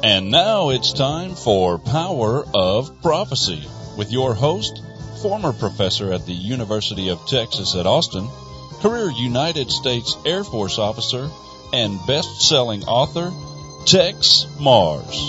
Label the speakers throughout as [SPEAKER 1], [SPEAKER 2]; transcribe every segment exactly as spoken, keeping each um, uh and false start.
[SPEAKER 1] And now it's time for Power of Prophecy with your host, former professor at the University of Texas at Austin, career United States Air Force officer, and best-selling author, Tex Mars.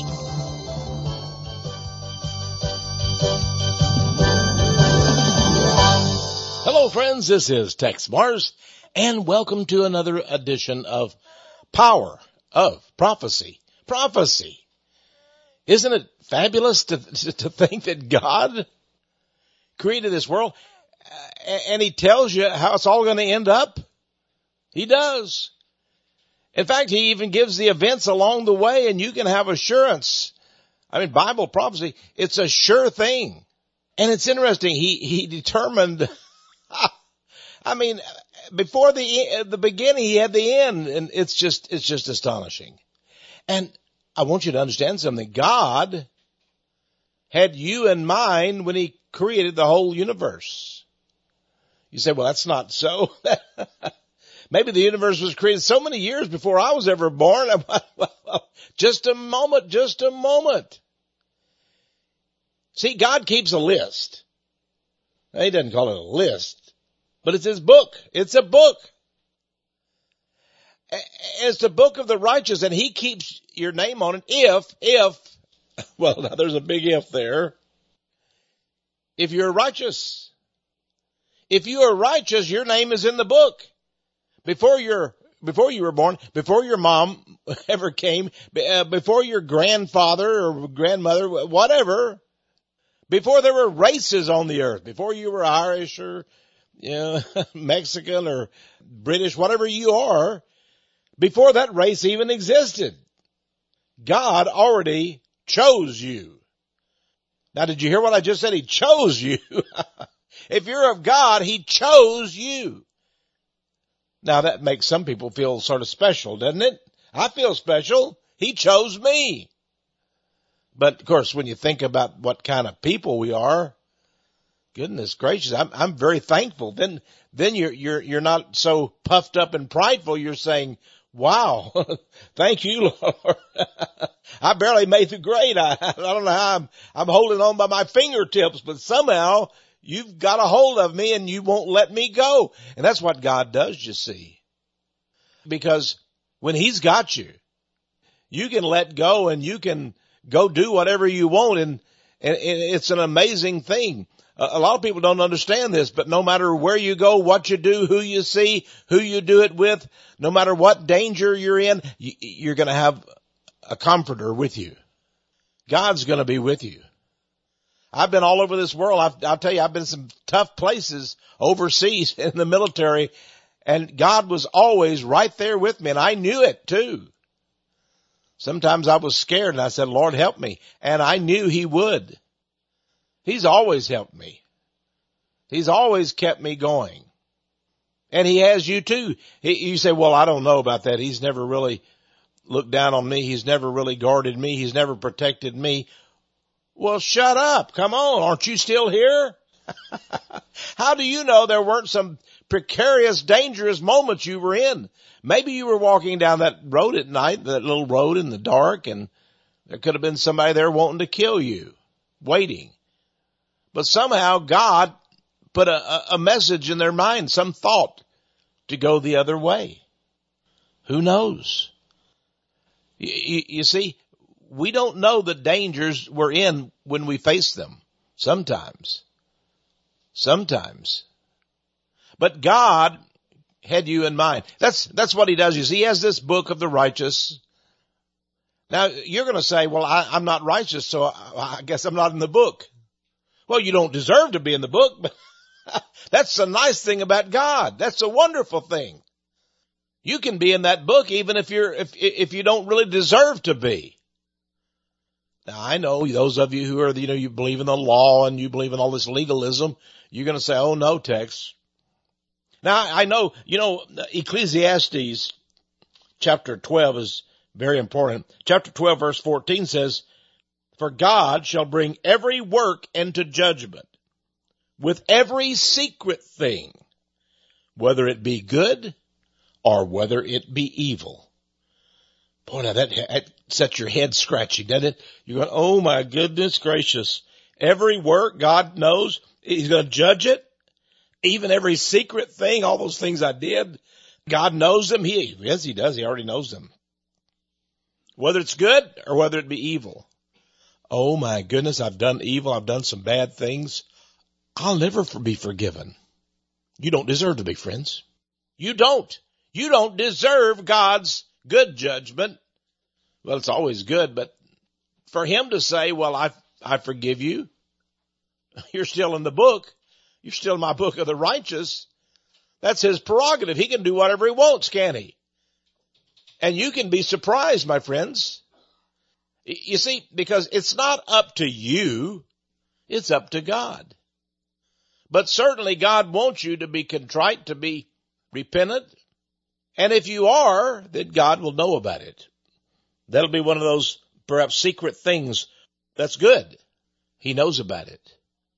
[SPEAKER 2] Hello, friends. This is Tex Mars, and welcome to another edition of Power of Prophecy. Prophecy. Isn't it fabulous to, to think that God created this world and He tells you how it's all going to end up? He does. In fact, He even gives the events along the way, and you can have assurance. I mean, Bible prophecy, it's a sure thing. And it's interesting. He, he determined, I mean, before the, the beginning, He had the end, and it's just, it's just astonishing. And I want you to understand something. God had you in mind when He created the whole universe. You say, well, that's not so. Maybe the universe was created so many years before I was ever born. Just a moment, just a moment. See, God keeps a list. Now, He doesn't call it a list, but it's His book. It's a book. It's the book of the righteous, and He keeps your name on it if, if, well, now there's a big if there. If you're righteous. If you are righteous, your name is in the book. Before you're, before you were born, before your mom ever came, before your grandfather or grandmother, whatever, before there were races on the earth, before you were Irish or, you know, Mexican or British, whatever you are, before that race even existed, God already chose you. Now, did you hear what I just said? He chose you. If you're of God, He chose you. Now, that makes some people feel sort of special, doesn't it? I feel special. He chose me. But, of course, when you think about what kind of people we are, goodness gracious, I'm, I'm very thankful. Then, then you're, you're, you're not so puffed up and prideful. You're saying, wow, thank you, Lord. I barely made the grade. I, I don't know how I'm, I'm holding on by my fingertips, but somehow You've got a hold of me and You won't let me go. And that's what God does, you see. Because when He's got you, you can let go and you can go do whatever you want. And, and it's an amazing thing. A lot of people don't understand this, but no matter where you go, what you do, who you see, who you do it with, no matter what danger you're in, you're going to have a comforter with you. God's going to be with you. I've been all over this world. I've, I'll tell you, I've been in some tough places overseas in the military, and God was always right there with me, and I knew it too. Sometimes I was scared, and I said, Lord, help me. And I knew He would. He's always helped me. He's always kept me going. And He has you too. He, you say, well, I don't know about that. He's never really looked down on me. He's never really guarded me. He's never protected me. Well, shut up. Come on. Aren't you still here? How do you know there weren't some precarious, dangerous moments you were in? Maybe you were walking down that road at night, that little road in the dark, and there could have been somebody there wanting to kill you, waiting. But somehow God put a, a message in their mind, some thought to go the other way. Who knows? You, you, you see, we don't know the dangers we're in when we face them. Sometimes. Sometimes. But God had you in mind. That's, that's what He does. You see, He has this book of the righteous. Now, you're going to say, well, I, I'm not righteous, so I, I guess I'm not in the book. Well, you don't deserve to be in the book, but that's the nice thing about God. That's a wonderful thing. You can be in that book even if you're, if, if you don't really deserve to be. Now, I know those of you who are, you know, you believe in the law and you believe in all this legalism, you're going to say, oh no, Tex. Now, I know, you know, Ecclesiastes chapter twelve is very important. Chapter twelve verse fourteen says, for God shall bring every work into judgment with every secret thing, whether it be good or whether it be evil. Boy, now that, that sets your head scratching, doesn't it? You're going, oh my goodness gracious. Every work God knows, He's going to judge it. Even every secret thing, all those things I did, God knows them. He, yes, He does. He already knows them. Whether it's good or whether it be evil. Oh my goodness, I've done evil. I've done some bad things. I'll never be forgiven. You don't deserve to be, friends. You don't. You don't deserve God's good judgment. Well, it's always good, but for Him to say, well, I, I forgive you. You're still in the book. You're still in my book of the righteous. That's His prerogative. He can do whatever He wants, can't He? And you can be surprised, my friends. You see, because it's not up to you. It's up to God. But certainly God wants you to be contrite, to be repentant. And if you are, then God will know about it. That'll be one of those perhaps secret things that's good. He knows about it.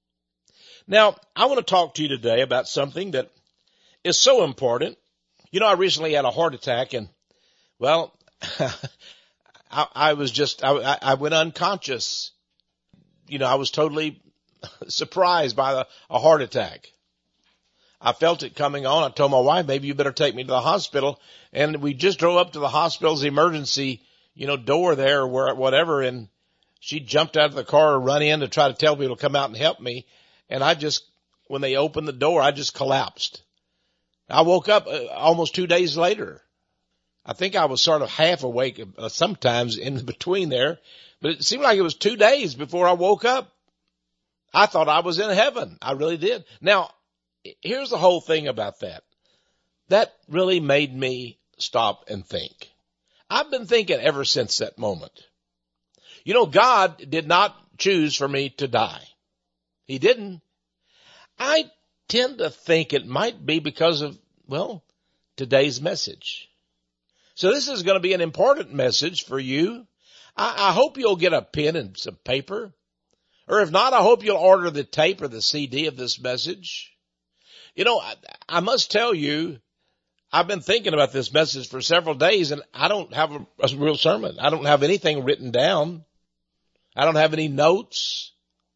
[SPEAKER 2] Now, I want to talk to you today about something that is so important. You know, I recently had a heart attack and, well, I, I was just, I, I went unconscious. You know, I was totally surprised by the, a heart attack. I felt it coming on. I told my wife, maybe you better take me to the hospital. And we just drove up to the hospital's emergency, you know, door there or where, whatever. And she jumped out of the car or run in to try to tell people to come out and help me. And I just, when they opened the door, I just collapsed. I woke up uh, almost two days later. I think I was sort of half awake uh, sometimes in between there, but it seemed like it was two days before I woke up. I thought I was in heaven. I really did. Now, here's the whole thing about that. That really made me stop and think. I've been thinking ever since that moment. You know, God did not choose for me to die. He didn't. I tend to think it might be because of, well, today's message. So this is going to be an important message for you. I, I hope you'll get a pen and some paper. Or if not, I hope you'll order the tape or the C D of this message. You know, I, I must tell you, I've been thinking about this message for several days, and I don't have a, a real sermon. I don't have anything written down. I don't have any notes.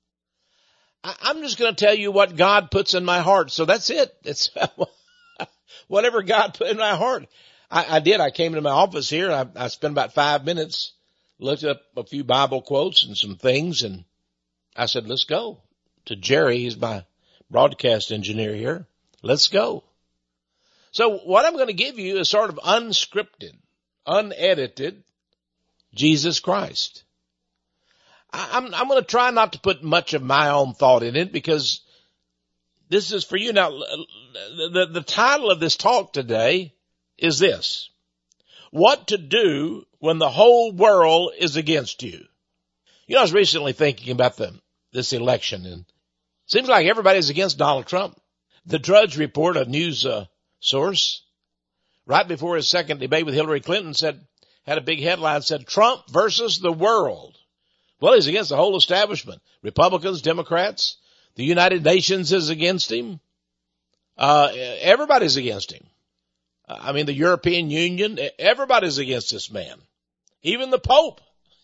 [SPEAKER 2] I, I'm just going to tell you what God puts in my heart. So that's it. It's whatever God put in my heart. I, I did. I came into my office here, and I, I spent about five minutes, looked up a few Bible quotes and some things, and I said, let's go. To Jerry, he's my broadcast engineer here. Let's go. So what I'm going to give you is sort of unscripted, unedited Jesus Christ. I, I'm, I'm going to try not to put much of my own thought in it because this is for you. Now, the, the title of this talk today is this: what to do when the whole world is against you. You know, I was recently thinking about the, this election, and it seems like everybody's against Donald Trump. The Drudge Report, a news uh, source, right before his second debate with Hillary Clinton, said, had a big headline, said, Trump versus the world. Well, he's against the whole establishment. Republicans, Democrats, the United Nations is against him. Uh, everybody's against him. I mean, the European Union, everybody's against this man. Even the Pope.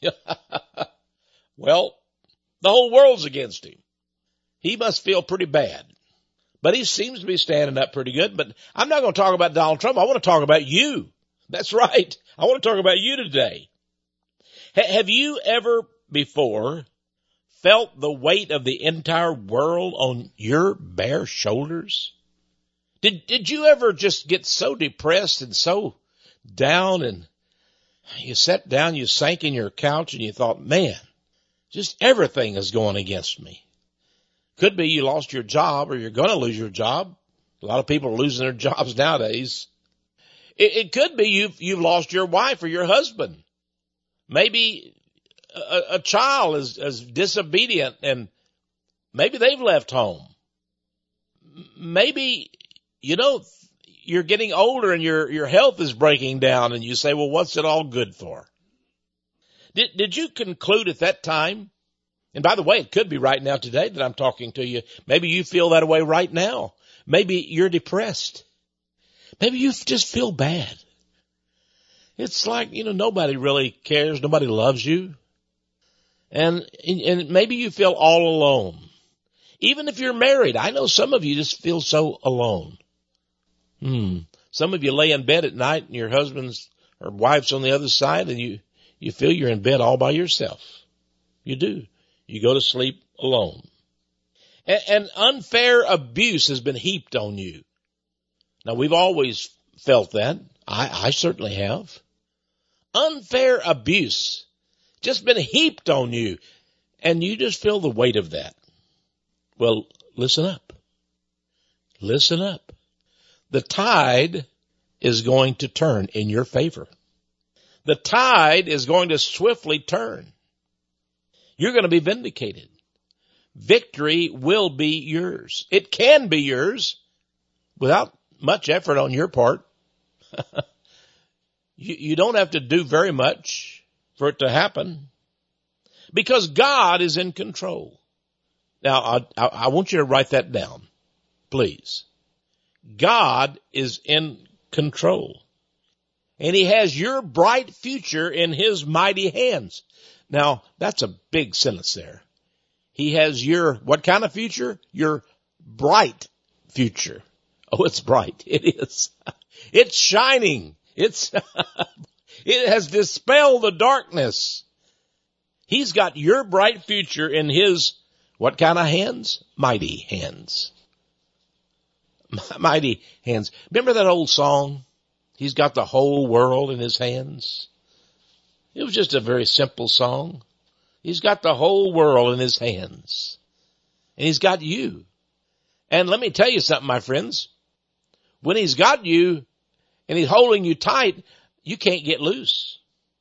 [SPEAKER 2] Well, the whole world's against him. He must feel pretty bad. But he seems to be standing up pretty good. But I'm not going to talk about Donald Trump. I want to talk about you. That's right. I want to talk about you today. H- have you ever before felt the weight of the entire world on your bare shoulders? Did, did you ever just get so depressed and so down, and you sat down, you sank in your couch and you thought, man, just everything is going against me. Could be you lost your job, or you're going to lose your job. A lot of people are losing their jobs nowadays. It, it could be you've, you've lost your wife or your husband. Maybe a, a child is, is disobedient, and maybe they've left home. Maybe, you know, you're getting older and your, your health is breaking down, and you say, well, what's it all good for? Did, did you conclude at that time? And by the way, it could be right now today that I'm talking to you. Maybe you feel that way right now. Maybe you're depressed. Maybe you just feel bad. It's like, you know, nobody really cares. Nobody loves you. And, and maybe you feel all alone. Even if you're married, I know some of you just feel so alone. Hmm. Some of you lay in bed at night and your husband's or wife's on the other side and you, you feel you're in bed all by yourself. You do. You go to sleep alone. And, and unfair abuse has been heaped on you. Now, we've always felt that. I, I certainly have. Unfair abuse just been heaped on you, and you just feel the weight of that. Well, listen up. Listen up. The tide is going to turn in your favor. The tide is going to swiftly turn. You're going to be vindicated. Victory will be yours. It can be yours without much effort on your part. you, you don't have to do very much for it to happen because God is in control. Now, I, I, I want you to write that down, please. God is in control, and he has your bright future in his mighty hands. Now, that's a big sentence there. He has your, what kind of future? Your bright future. Oh, it's bright. It is. It's shining. It's, it has dispelled the darkness. He's got your bright future in his, what kind of hands? Mighty hands. Mighty hands. Remember that old song? He's got the whole world in his hands. It was just a very simple song. He's got the whole world in his hands. And he's got you. And let me tell you something, my friends. When he's got you and he's holding you tight, you can't get loose.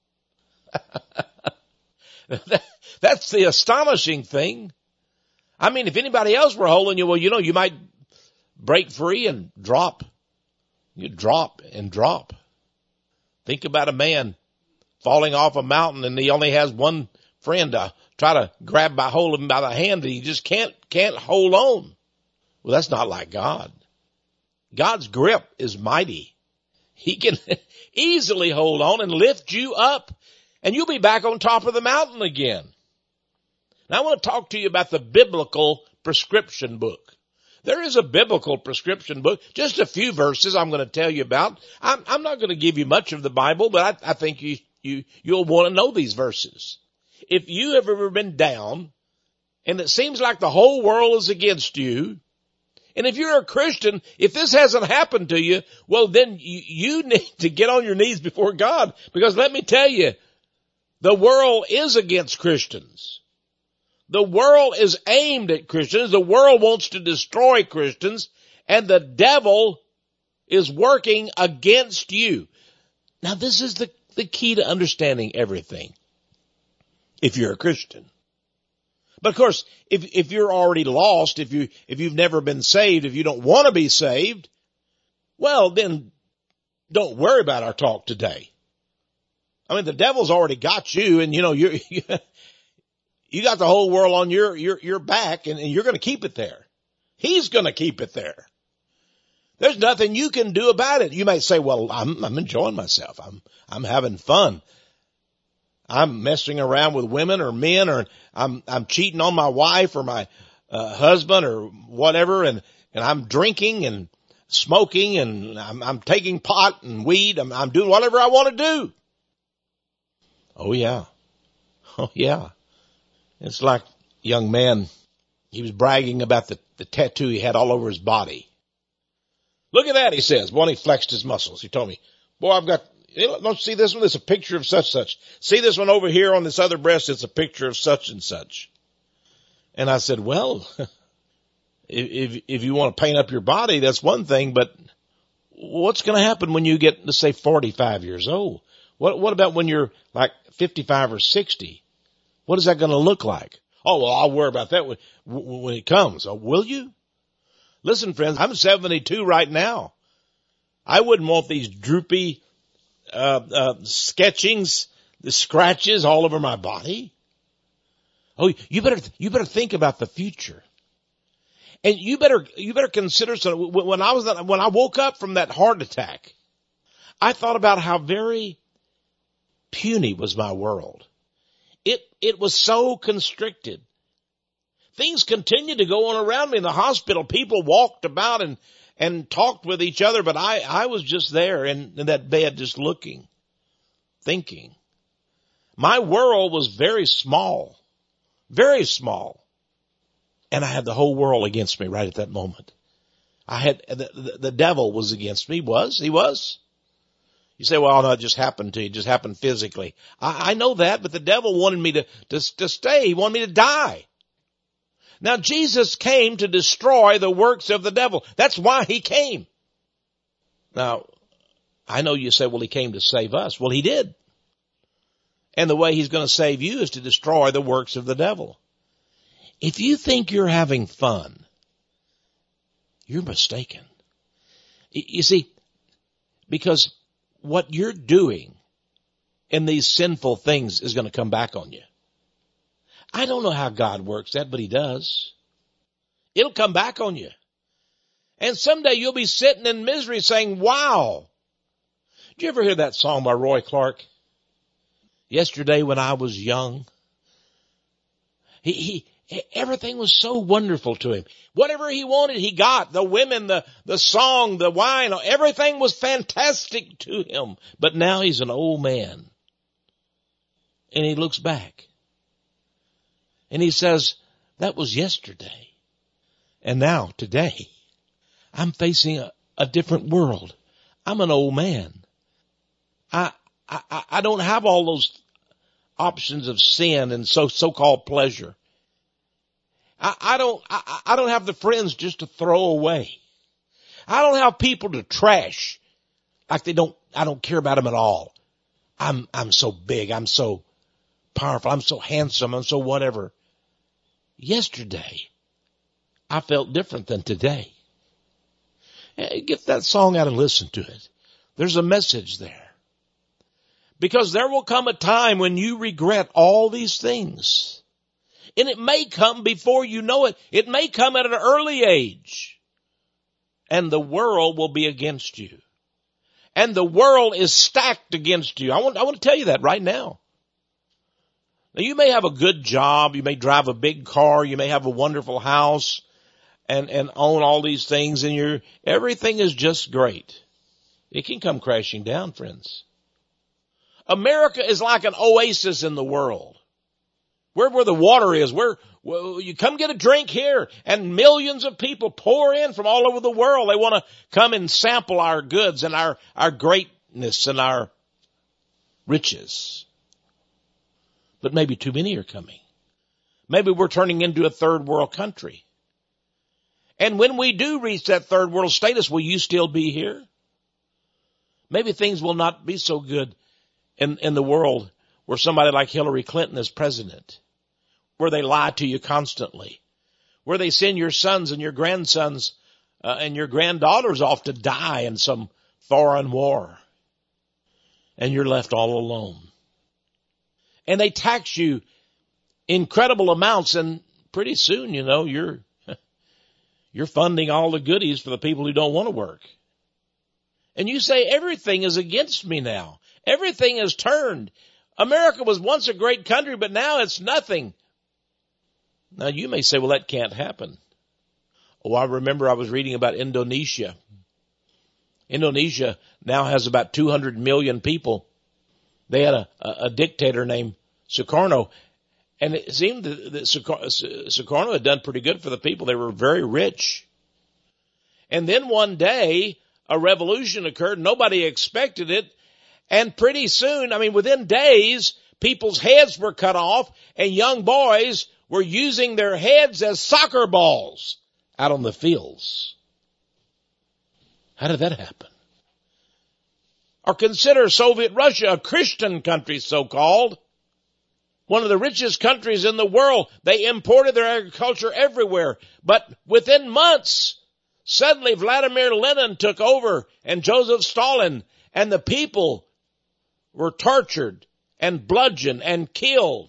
[SPEAKER 2] That's the astonishing thing. I mean, if anybody else were holding you, well, you know, you might break free and drop. You drop and drop. Think about a man falling off a mountain and he only has one friend to try to grab by hold of him by the hand and he just can't, can't hold on. Well, that's not like God. God's grip is mighty. He can easily hold on and lift you up and you'll be back on top of the mountain again. Now I want to talk to you about the biblical prescription book. There is a biblical prescription book, just a few verses I'm going to tell you about. I'm, I'm not going to give you much of the Bible, but I, I think you, you, you'll want to know these verses. If you have ever been down and it seems like the whole world is against you, and if you're a Christian, if this hasn't happened to you, well then you, you need to get on your knees before God, because let me tell you, the world is against Christians. The world is aimed at Christians. The world wants to destroy Christians, and the devil is working against you. Now, this is the, the key to understanding everything, if you're a Christian. But of course, if, if you're already lost, if you, if you've never been saved, if you don't want to be saved, well, then don't worry about our talk today. I mean, the devil's already got you, and you know, you're, you got the whole world on your, your, your back, and, and you're going to keep it there. He's going to keep it there. There's nothing you can do about it. You might say, well, I'm, I'm enjoying myself. I'm, I'm having fun. I'm messing around with women or men, or I'm, I'm cheating on my wife or my uh, husband or whatever. And, and I'm drinking and smoking and I'm, I'm taking pot and weed. I'm, I'm doing whatever I want to do. Oh yeah. Oh yeah. It's like a young man, he was bragging about the, the tattoo he had all over his body. Look at that, he says. Well, he flexed his muscles. He told me, boy, I've got, don't you see this one? It's a picture of such such. See this one over here on this other breast? It's a picture of such and such. And I said, well, if, if you want to paint up your body, that's one thing, but what's going to happen when you get, let's say, forty-five years old? What, what about when you're like fifty-five or sixty? What is that going to look like? Oh, well, I'll worry about that when, when it comes. Oh, will you? Listen, friends, I'm seventy-two right now. I wouldn't want these droopy, uh, uh, sketchings, the scratches all over my body. Oh, you better, you better think about the future. And you better, you better consider, so when I was, when I woke up from that heart attack, I thought about how very puny was my world. It, it was so constricted. Things continued to go on around me in the hospital. People walked about and, and talked with each other, but I, I was just there in, in that bed just looking, thinking. My world was very small, very small. And I had the whole world against me right at that moment. I had, the, the, the devil was against me, was, he was. You say, well, no, it just happened to you, it just happened physically. I, I know that, but the devil wanted me to, to, to stay. He wanted me to die. Now, Jesus came to destroy the works of the devil. That's why he came. Now, I know you say, well, he came to save us. Well, he did. And the way he's going to save you is to destroy the works of the devil. If you think you're having fun, you're mistaken. You see, because what you're doing in these sinful things is going to come back on you. I don't know how God works that, but he does. It'll come back on you. And someday you'll be sitting in misery saying, wow. Did you ever hear that song by Roy Clark? Yesterday when I was young. He, he, everything was so wonderful to him. Whatever he wanted, he got. The women, the, the song, the wine, everything was fantastic to him. But now he's an old man. And he looks back. And he says, that was yesterday. And now, today, I'm facing a, a different world. I'm an old man. I, I, I don't have all those options of sin and so, so-called pleasure. I, I don't, I, I don't have the friends just to throw away. I don't have people to trash like they don't, I don't care about them at all. I'm, I'm so big. I'm so powerful. I'm so handsome. I'm so whatever. Yesterday, I felt different than today. Get that song out and listen to it. There's a message there. Because there will come a time when you regret all these things. And it may come before you know it. It may come at an early age. And the world will be against you. And the world is stacked against you. I want, I want to tell you that right now. Now you may have a good job. You may drive a big car. You may have a wonderful house and, and own all these things. And you're, everything is just great. It can come crashing down, friends. America is like an oasis in the world. Where, where the water is, where, where you come get a drink here, and millions of people pour in from all over the world. They want to come and sample our goods and our, our greatness and our riches. But maybe too many are coming. Maybe we're turning into a third world country. And when we do reach that third world status, will you still be here? Maybe things will not be so good in, in the world where somebody like Hillary Clinton is president, where they lie to you constantly, where they send your sons and your grandsons uh, and your granddaughters off to die in some foreign war, and you're left all alone. And they tax you incredible amounts, and pretty soon, you know, you're you're funding all the goodies for the people who don't want to work. And you say, everything is against me now. Everything has turned. America was once a great country, but now it's nothing. Now you may say, well, that can't happen. Oh, I remember I was reading about Indonesia. Indonesia now has about two hundred million people. They had a, a, a dictator named Sukarno, and it seemed that Sukarno had done pretty good for the people. They were very rich. And then one day, a revolution occurred. Nobody expected it. And pretty soon, I mean, within days, people's heads were cut off, and young boys were using their heads as soccer balls out on the fields. How did that happen? Or consider Soviet Russia, a Christian country, so-called. One of the richest countries in the world. They imported their agriculture everywhere. But within months, suddenly Vladimir Lenin took over, and Joseph Stalin, and the people were tortured and bludgeoned and killed.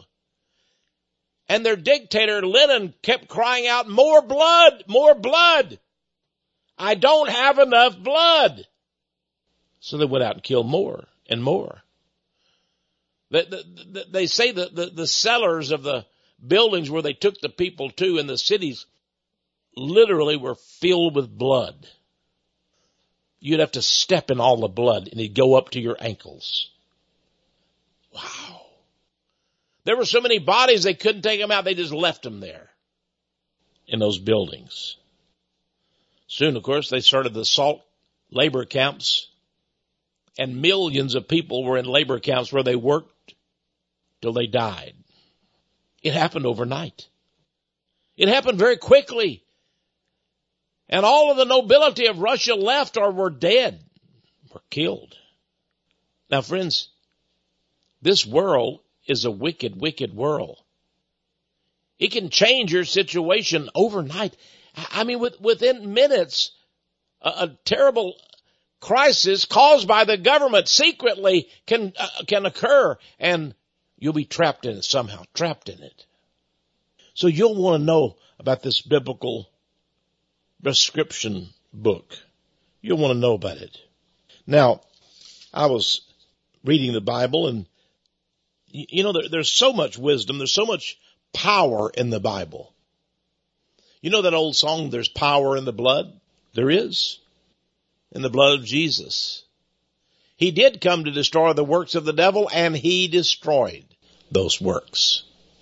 [SPEAKER 2] And their dictator, Lenin, kept crying out, more blood, more blood. I don't have enough blood. So they went out and killed more and more. They, they, they say that the, the cellars of the buildings where they took the people to in the cities literally were filled with blood. You'd have to step in all the blood and it'd go up to your ankles. Wow. There were so many bodies they couldn't take them out. They just left them there in those buildings. Soon, of course, they started the salt labor camps, and millions of people were in labor camps where they worked till they died. It happened overnight. It happened very quickly. And all of the nobility of Russia left or were dead, were killed. Now, friends, this world is a wicked, wicked world. It can change your situation overnight. I mean, with, within minutes, a, a terrible crisis caused by the government secretly can uh, can occur, and you'll be trapped in it somehow, trapped in it. So you'll want to know about this biblical prescription book. You'll want to know about it. Now, I was reading the Bible, and you know, there, there's so much wisdom, there's so much power in the Bible. You know that old song, there's power in the blood? There is. In the blood of Jesus. He did come to destroy the works of the devil, and he destroyed those works.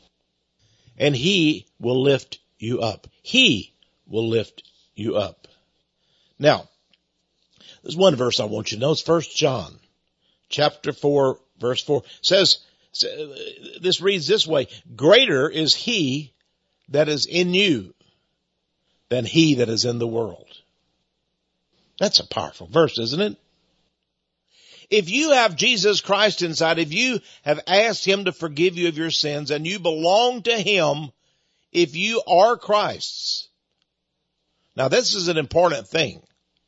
[SPEAKER 2] And he will lift you up. He will lift you up. Now, there's one verse I want you to know. It's First John chapter four, verse four. It says, this reads this way, greater is he that is in you than he that is in the world. That's a powerful verse, isn't it? If you have Jesus Christ inside, if you have asked him to forgive you of your sins and you belong to him, if you are Christ's. Now this is an important thing.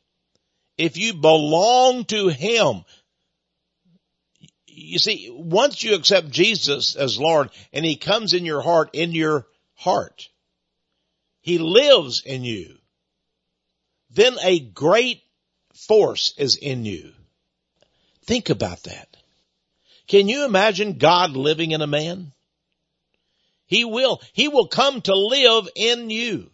[SPEAKER 2] If you belong to him, you see, once you accept Jesus as Lord and he comes in your heart, in your heart, he lives in you, then a great force is in you. Think about that. Can you imagine God living in a man? He will. He will come to live in you.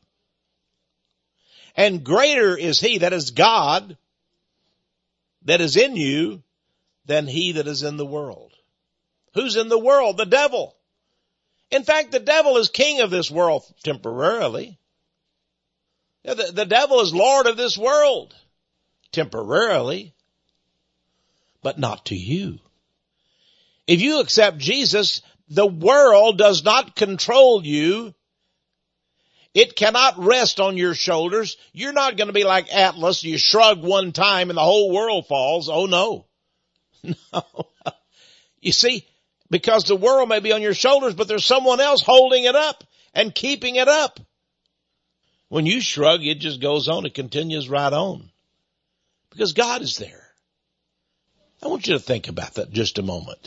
[SPEAKER 2] And greater is he, that is God, that is in you, than he that is in the world. Who's in the world? The devil. In fact, the devil is king of this world temporarily. The, the devil is Lord of this world temporarily, but not to you. If you accept Jesus, the world does not control you. It cannot rest on your shoulders. You're not going to be like Atlas. You shrug one time and the whole world falls. Oh no. No. You see, because the world may be on your shoulders, but there's someone else holding it up and keeping it up. When you shrug, it just goes on. It continues right on. Because God is there. I want you to think about that just a moment.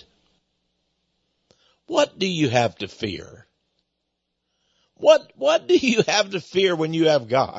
[SPEAKER 2] What do you have to fear? What, what do you have to fear when you have God?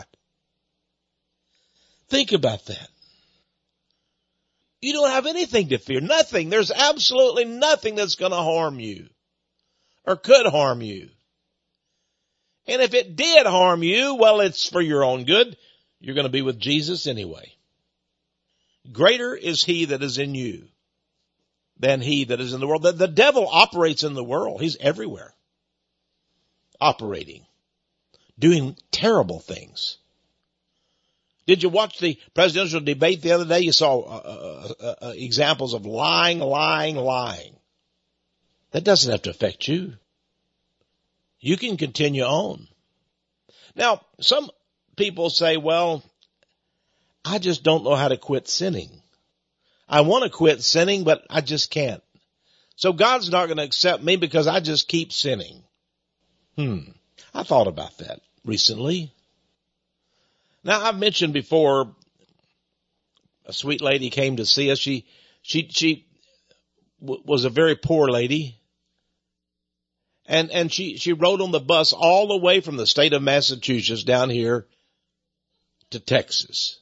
[SPEAKER 2] Think about that. You don't have anything to fear. Nothing. There's absolutely nothing that's going to harm you or could harm you. And if it did harm you, well, it's for your own good. You're going to be with Jesus anyway. Greater is he that is in you than he that is in the world. The, the devil operates in the world. He's everywhere. Operating. Doing terrible things. Did you watch the presidential debate the other day? You saw uh, uh, uh, examples of lying, lying, lying. That doesn't have to affect you. You can continue on. Now, some people say, well, I just don't know how to quit sinning. I want to quit sinning, but I just can't. So God's not going to accept me because I just keep sinning. Hmm. I thought about that recently. Now, I've mentioned before, a sweet lady came to see us. She, she, she w- was a very poor lady. And, and she, she rode on the bus all the way from the state of Massachusetts down here to Texas.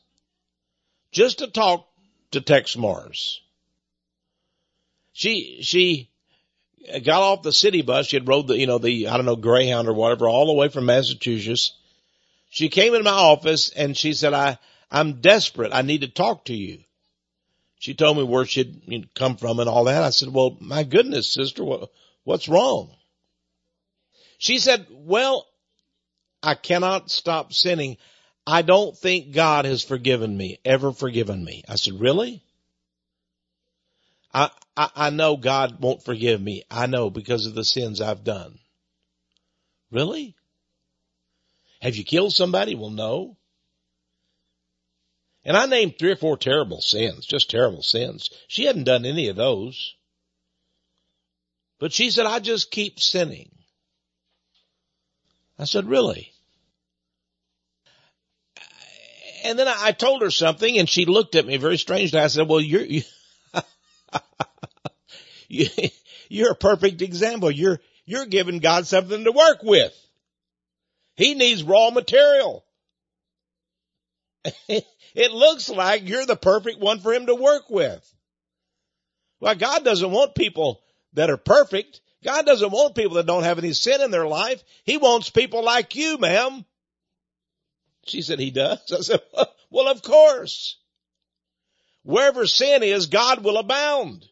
[SPEAKER 2] Just to talk to Tex Mars. She, she got off the city bus. She had rode the, you know, the, I don't know, Greyhound or whatever, all the way from Massachusetts. She came into my office and she said, I, I'm desperate. I need to talk to you. She told me where she'd come from and all that. I said, well, my goodness, sister, what, what's wrong? She said, well, I cannot stop sinning. I don't think God has forgiven me, ever forgiven me. I said, really? I, I, I know God won't forgive me. I know because of the sins I've done. Really? Have you killed somebody? Well, no. And I named three or four terrible sins, just terrible sins. She hadn't done any of those. But she said, I just keep sinning. I said, really? And then I told her something and she looked at me very strangely. I said, well, you're, you, you're a perfect example. You're, you're giving God something to work with. He needs raw material. It looks like you're the perfect one for him to work with. Well, God doesn't want people that are perfect. God doesn't want people that don't have any sin in their life. He wants people like you, ma'am. She said, he does? I said, well, of course. Wherever sin is, God will abound.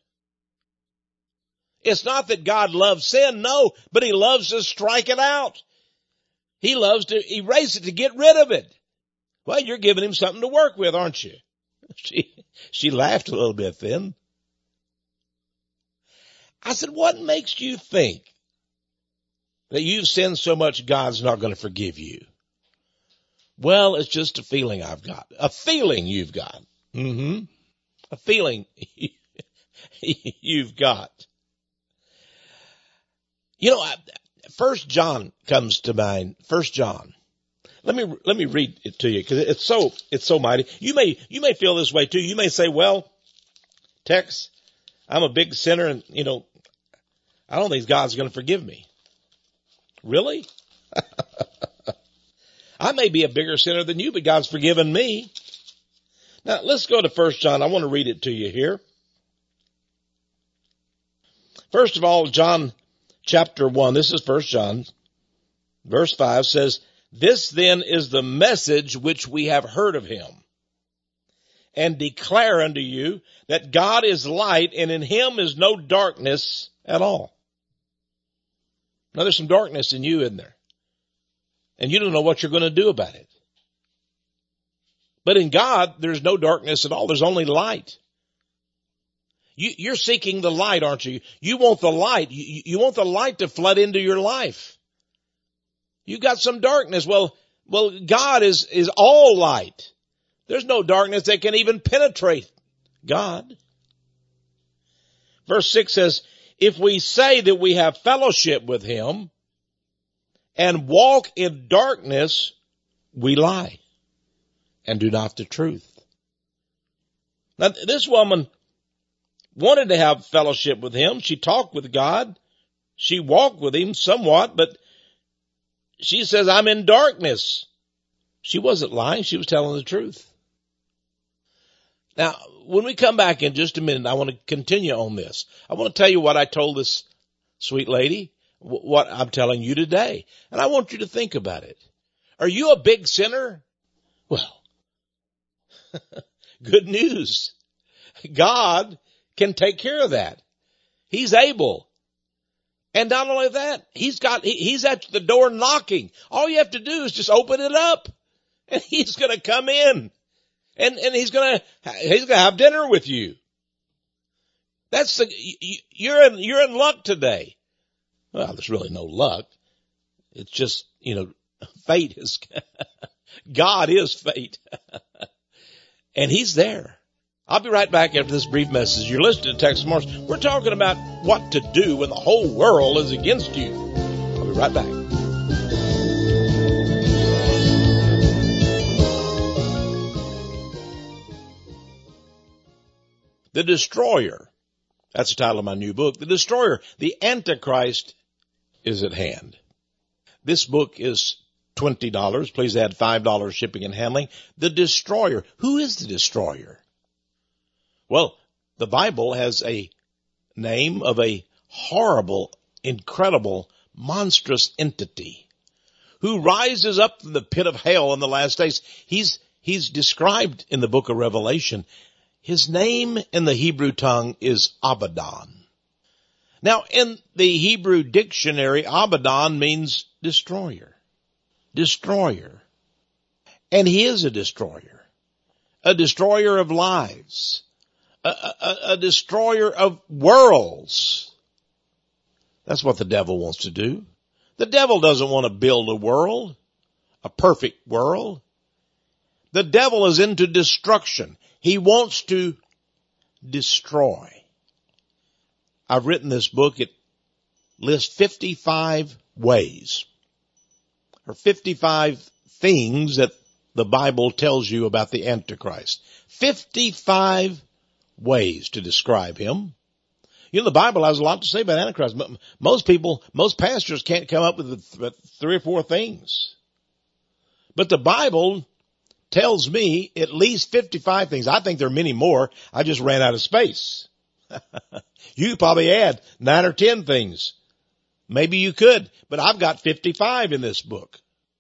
[SPEAKER 2] It's not that God loves sin, no, but he loves to strike it out. He loves to erase it, to get rid of it. Well, you're giving him something to work with, aren't you? She, she laughed a little bit then. I said, what makes you think that you've sinned so much God's not going to forgive you? Well, it's just a feeling I've got. A feeling you've got. Mm-hmm. A feeling you've got. You know, First John comes to mind. First John. Let me, let me read it to you because it's so, it's so mighty. You may, you may feel this way too. You may say, well, Tex, I'm a big sinner and, you know, I don't think God's going to forgive me. Really? I may be a bigger sinner than you, but God's forgiven me. Now, let's go to First John. I want to read it to you here. First of all, John chapter one, this is First John, verse five says, this then is the message which we have heard of him and declare unto you that God is light and in him is no darkness at all. Now there's some darkness in you, isn't there? And you don't know what you're going to do about it. But in God, there's no darkness at all. There's only light. You, you're seeking the light, aren't you? You want the light. You, you want the light to flood into your life. You got some darkness. Well, well, God is, is all light. There's no darkness that can even penetrate God. Verse six says, if we say that we have fellowship with him and walk in darkness, we lie and do not the truth. Now, this woman wanted to have fellowship with him. She talked with God. She walked with him somewhat, but she says, I'm in darkness. She wasn't lying. She was telling the truth. Now, when we come back in just a minute, I want to continue on this. I want to tell you what I told this sweet lady, what I'm telling you today. And I want you to think about it. Are you a big sinner? Well, good news. God can take care of that. He's able. And not only that, he's got, he, he's at the door knocking. All you have to do is just open it up and he's going to come in and, and he's going to, he's going to have dinner with you. That's the, you, you're in, you're in luck today. Well, there's really no luck. It's just, you know, fate is, God is fate. And he's there. I'll be right back after this brief message. You're listening to Texas Morris. We're talking about what to do when the whole world is against you. I'll be right back. The Destroyer. That's the title of my new book. The Destroyer. The Antichrist is at hand. This book is twenty dollars. Please add five dollars shipping and handling. The Destroyer. Who is the Destroyer? Well, the Bible has a name of a horrible, incredible, monstrous entity who rises up from the pit of hell in the last days. He's, he's described in the book of Revelation. His name in the Hebrew tongue is Abaddon. Now, in the Hebrew dictionary, Abaddon means destroyer. Destroyer. And he is a destroyer. A destroyer of lives. A, a, a destroyer of worlds. That's what the devil wants to do. The devil doesn't want to build a world, a perfect world. The devil is into destruction. He wants to destroy. I've written this book. It lists fifty-five ways or fifty-five things that the Bible tells you about the Antichrist. fifty-five ways to describe him. You know, the Bible has a lot to say about Antichrist. Most people, most pastors can't come up with three or four things. But the Bible tells me at least fifty-five things. I think there are many more. I just ran out of space. You could probably add nine or ten things. Maybe you could, but I've got fifty-five in this book.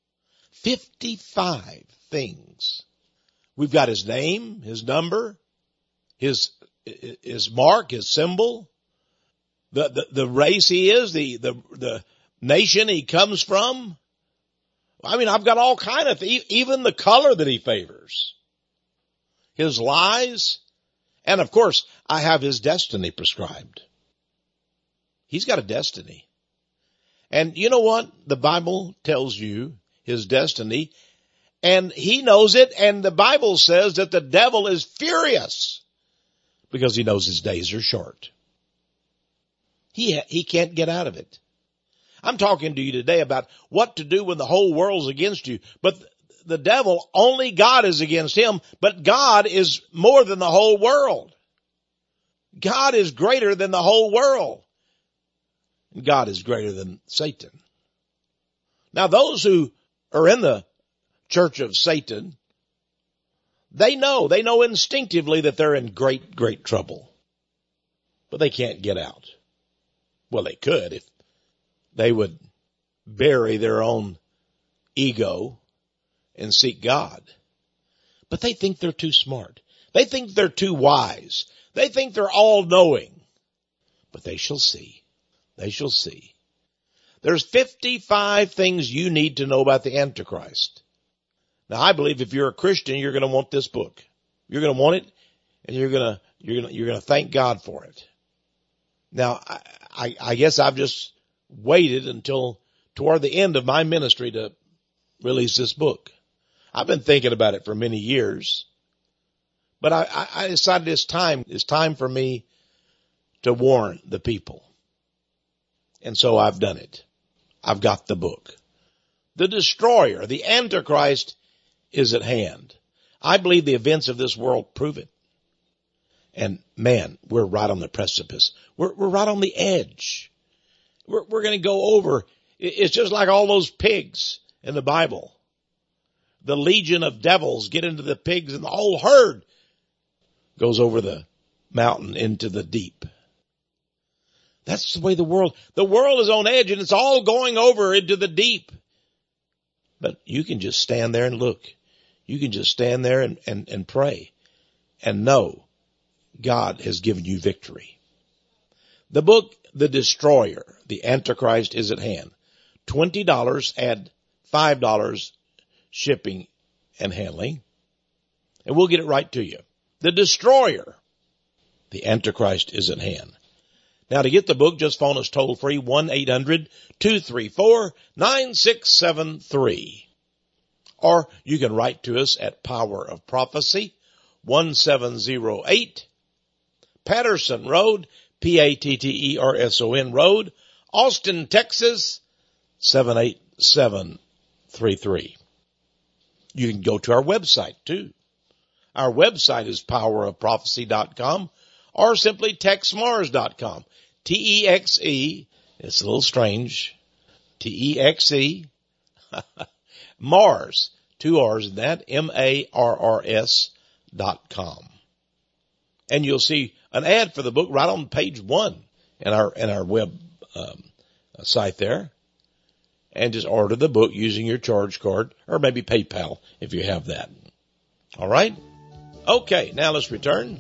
[SPEAKER 2] fifty-five things. We've got his name, his number, his, his mark, his symbol, the, the, the race he is, the, the, the nation he comes from. I mean, I've got all kind of, th- even the color that he favors, his lies, and of course, I have his destiny prescribed. He's got a destiny. And you know what? The Bible tells you his destiny, and he knows it, and the Bible says that the devil is furious because he knows his days are short. He, he can't get out of it. I'm talking to you today about what to do when the whole world's against you. But the devil, only God is against him, but God is more than the whole world. God is greater than the whole world. And God is greater than Satan. Now those who are in the church of Satan, they know, they know instinctively that they're in great, great trouble. But they can't get out. Well, they could if they would bury their own ego and seek God. But they think they're too smart. They think they're too wise. They think they're all-knowing. But they shall see. They shall see. There's fifty-five things you need to know about the Antichrist. Now, I believe if you're a Christian, you're going to want this book. You're going to want it, and you're going to you're going to you're going to thank God for it. Now, I, I, I guess I've just waited until toward the end of my ministry to release this book. I've been thinking about it for many years, but I, I decided it's time, it's time for me to warn the people. And so I've done it. I've got the book. The destroyer, the Antichrist, is at hand. I believe the events of this world prove it. And man, we're right on the precipice. We're, we're right on the edge. We're, we're going to go over. It's just like all those pigs in the Bible. The legion of devils get into the pigs and the whole herd goes over the mountain into the deep. That's the way the world, the world is on edge and it's all going over into the deep. But you can just stand there and look. You can just stand there and, and, and pray and know God has given you victory. The book, The Destroyer, the Antichrist, is at hand. twenty dollars, add five dollars shipping and handling, and we'll get it right to you. The Destroyer, the Antichrist, is at hand. Now, to get the book, just phone us toll free, one eight hundred two three four nine six seven three. Or you can write to us at Power of Prophecy, one seven zero eight, Patterson Road, P A T T E R S O N Road, Austin, Texas, seven eight seven three three. You can go to our website too. Our website is power of prophecy dot com or simply tex mars dot com. T E X E, it's a little strange, T E X E, Mars, two R's in that, M A R R S dot com. And you'll see an ad for the book right on page one. in our, in our web um, site there, and just order the book using your charge card or maybe PayPal if you have that. All right? Okay, now let's return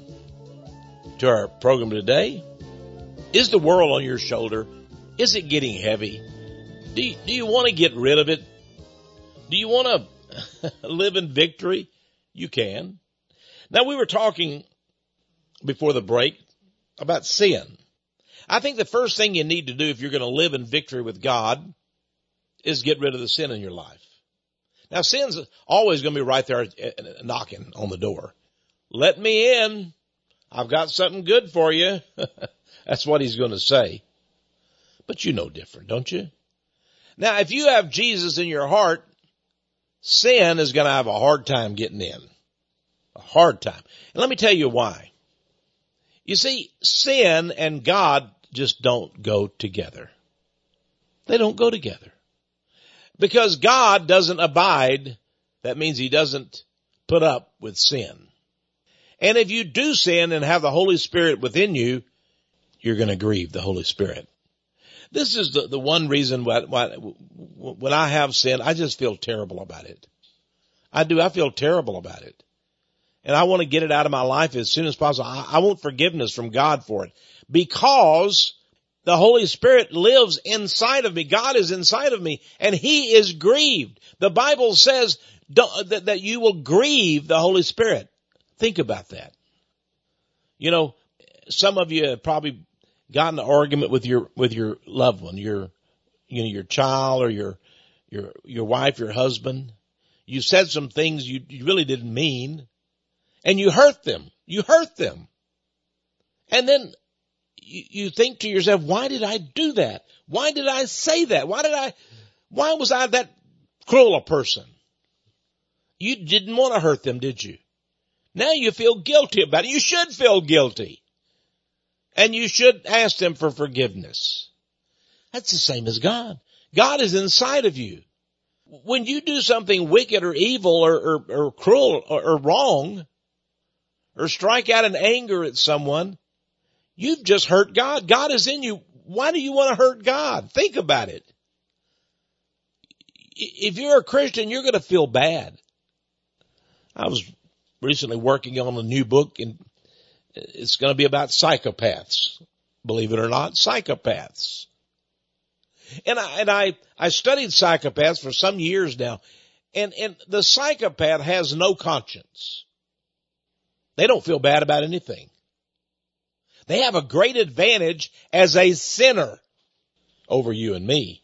[SPEAKER 2] to our program today. Is the world on your shoulder? Is it getting heavy? Do you, do you want to get rid of it? Do you want to live in victory? You can. Now, we were talking before the break about sin. I think the first thing you need to do if you're going to live in victory with God is get rid of the sin in your life. Now, sin's always going to be right there knocking on the door. Let me in. I've got something good for you. That's what he's going to say. But you know different, don't you? Now, if you have Jesus in your heart, sin is going to have a hard time getting in. A hard time. And let me tell you why. You see, sin and God just don't go together. They don't go together. Because God doesn't abide, that means he doesn't put up with sin. And if you do sin and have the Holy Spirit within you, you're going to grieve the Holy Spirit. This is the, the one reason why, why, when I have sin, I just feel terrible about it. I do. I feel terrible about it. And I want to get it out of my life as soon as possible. I, I want forgiveness from God for it because the Holy Spirit lives inside of me. God is inside of me and he is grieved. The Bible says don't, that, that you will grieve the Holy Spirit. Think about that. You know, some of you have probably gotten an argument with your, with your loved one, your, you know, your child or your, your, your wife, your husband. You said some things you, you really didn't mean and you hurt them. You hurt them. And then you, you think to yourself, why did I do that? Why did I say that? Why did I, why was I that cruel a person? You didn't want to hurt them, did you? Now you feel guilty about it. You should feel guilty. And you should ask them for forgiveness. That's the same as God. God is inside of you. When you do something wicked or evil or, or, or cruel or, or wrong, or strike out in anger at someone, you've just hurt God. God is in you. Why do you want to hurt God? Think about it. If you're a Christian, you're going to feel bad. I was recently working on a new book, and it's going to be about psychopaths. Believe it or not, psychopaths. And I, and I, I studied psychopaths for some years now, and, and the psychopath has no conscience. They don't feel bad about anything. They have a great advantage as a sinner over you and me.